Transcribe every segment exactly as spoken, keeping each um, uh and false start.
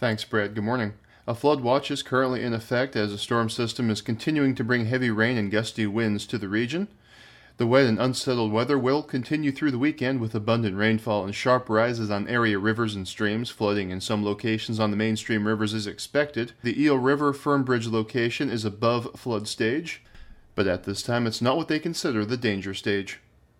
Thanks, Brad. Good morning. A flood watch is currently in effect as a storm system is continuing to bring heavy rain and gusty winds to the region. The wet and unsettled weather will continue through the weekend with abundant rainfall and sharp rises on area rivers and streams. Flooding in some locations on the mainstream rivers is expected. The Eel River Firm Bridge location is above flood stage, but at this time it's not what they consider the danger stage.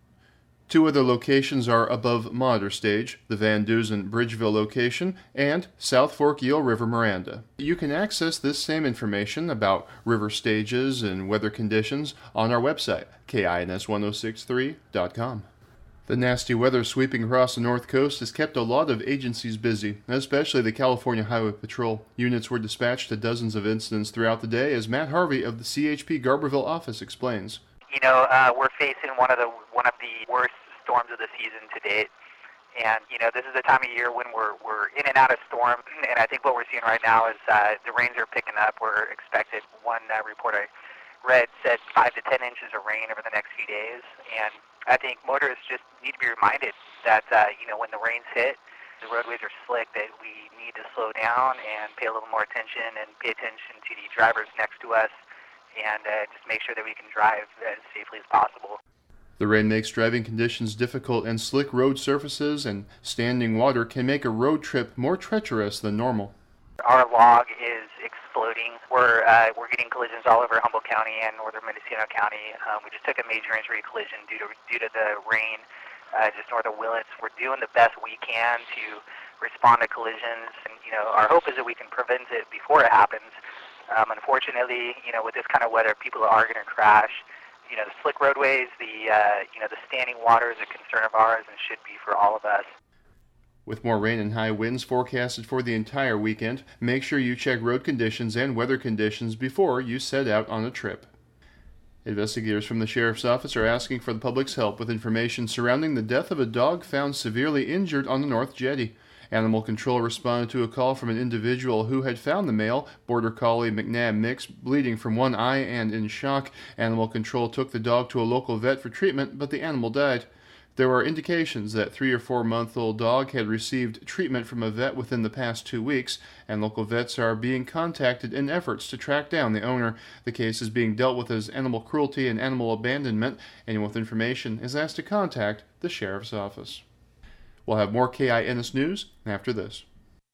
Two other locations are above monitor stage, the Van Duzen Bridgeville location and South Fork Eel River Miranda. You can access this same information about river stages and weather conditions on our website, K I N S ten sixty-three dot com. The nasty weather sweeping across the North Coast has kept a lot of agencies busy, especially the California Highway Patrol. Units were dispatched to dozens of incidents throughout the day, as Matt Harvey of the C H P Garberville office explains. You know, uh, we're facing one of the one of the worst storms of the season to date, and you know this is the time of year when we're we're in and out of storm. And I think what we're seeing right now is uh, the rains are picking up. We're expected. One uh, report I read said five to ten inches of rain over the next few days, and I think motorists just need to be reminded that uh, you know when the rains hit, the roadways are slick, that we need to slow down and pay a little more attention and pay attention to the drivers next to us, and uh, just make sure that we can drive as safely as possible. The rain makes driving conditions difficult, and slick road surfaces and standing water can make a road trip more treacherous than normal. Our log is exploding. We're uh, we're getting collisions all over Humboldt County and northern Mendocino County. Um, we just took a major injury collision due to due to the rain uh, just north of Willits. We're doing the best we can to respond to collisions, and you know our hope is that we can prevent it before it happens. Um, unfortunately, you know with this kind of weather, people are going to crash. You know, the slick roadways, the uh, you know the standing water is a concern of ours and should be for all of us. With more rain and high winds forecasted for the entire weekend, make sure you check road conditions and weather conditions before you set out on a trip. Investigators from the Sheriff's Office are asking for the public's help with information surrounding the death of a dog found severely injured on the North Jetty. Animal Control responded to a call from an individual who had found the male Border Collie McNabb mix bleeding from one eye and in shock. Animal Control took the dog to a local vet for treatment, but the animal died. There were indications that three or four month old dog had received treatment from a vet within the past two weeks, and local vets are being contacted in efforts to track down the owner. The case is being dealt with as animal cruelty and animal abandonment. Anyone with information is asked to contact the Sheriff's Office. We'll have more K I N S news after this.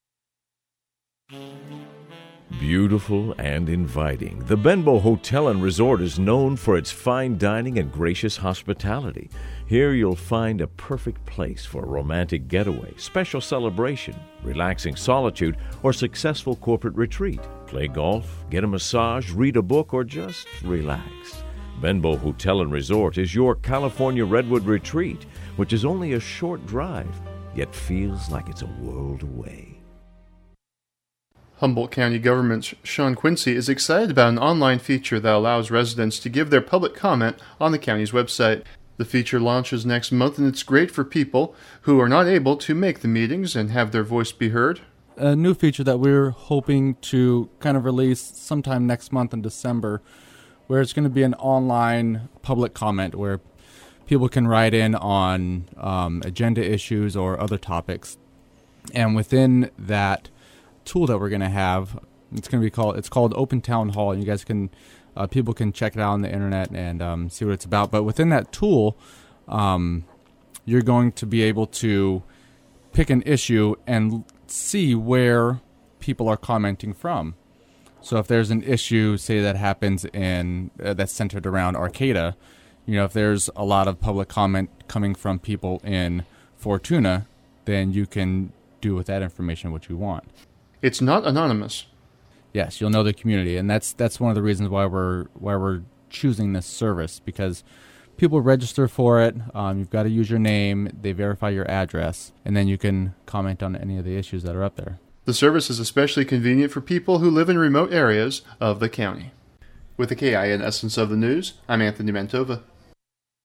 Beautiful and inviting, the Benbow Hotel and Resort is known for its fine dining and gracious hospitality. Here you'll find a perfect place for a romantic getaway, special celebration, relaxing solitude, or successful corporate retreat. Play golf, get a massage, read a book, or just relax. Benbow Hotel and Resort is your California Redwood retreat, which is only a short drive, yet feels like it's a world away. Humboldt County Government's Sean Quincy is excited about an online feature that allows residents to give their public comment on the county's website. The feature launches next month, and it's great for people who are not able to make the meetings and have their voice be heard. A new feature that we're hoping to kind of release sometime next month in December, where it's going to be an online public comment where people can write in on um, agenda issues or other topics. And within that tool that we're going to have, it's going to be called it's called Open Town Hall. You guys can uh, people can check it out on the internet and um, see what it's about. But within that tool, um, you're going to be able to pick an issue and see where people are commenting from. So if there's an issue, say that happens in uh, that's centered around Arcata, you know, if there's a lot of public comment coming from people in Fortuna, then you can do with that information what you want. It's not anonymous. Yes, you'll know the community, and that's that's one of the reasons why we're why we're choosing this service, because people register for it. Um, you've got to use your name, they verify your address, and then you can comment on any of the issues that are up there. The service is especially convenient for people who live in remote areas of the county. With the K I N Essence of the News, I'm Anthony Mantova.